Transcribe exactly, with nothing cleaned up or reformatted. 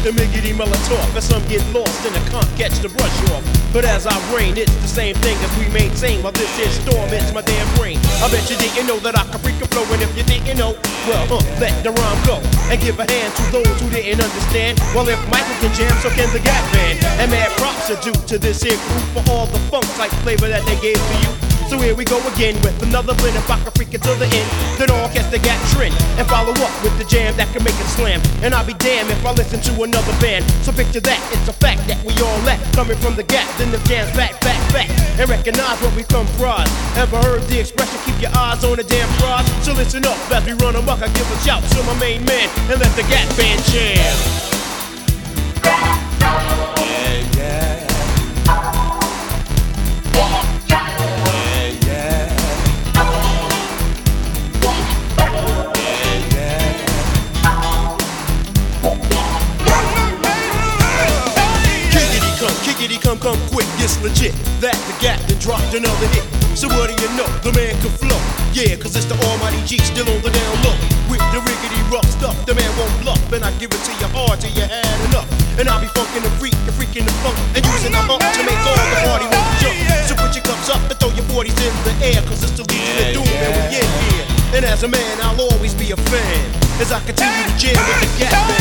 with the miggity Molotov, and some get lost and I can't catch the brush off. But as I rain, it's the same thing as we maintain. While this is storm, it's my damn brain. I bet you didn't know that I can freak a flow, and if you didn't know, well, huh, let the rhyme go and give a hand to those who didn't understand. Well, if Michael can jam, so can the Gap Band. And mad props are due to this here group for all the funk type flavor that they gave to you. So here we go again with another blend of Baka Freak until the end. Then all catch the Gap trend and follow up with the jam that can make it slam. And I'll be damned if I listen to another band. So picture that, it's a fact that we all lack. Coming from the Gap, then the jam's back, back, back. And recognize where we come from. Ever heard the expression, keep your eyes on the damn prize? So listen up, as we run amok, I give a shout to my main man and let the Gap Band jam. Kickity come, come quick, it's legit. That the Gap then dropped another hit. So what do you know? The man can flow. Yeah, cause it's the almighty G still on the down low. With the riggedy rough stuff, the man won't bluff. And I give it to you hard till you had enough. And I'll be funkin' the freak, and freaking the funk, and using the hump to make all the party want to jump. So put your cups up and throw your forties in the air, cause it's the Legion of Doom and we in here. And as a man, I'll always be a fan as I continue to jam with the Gap Band.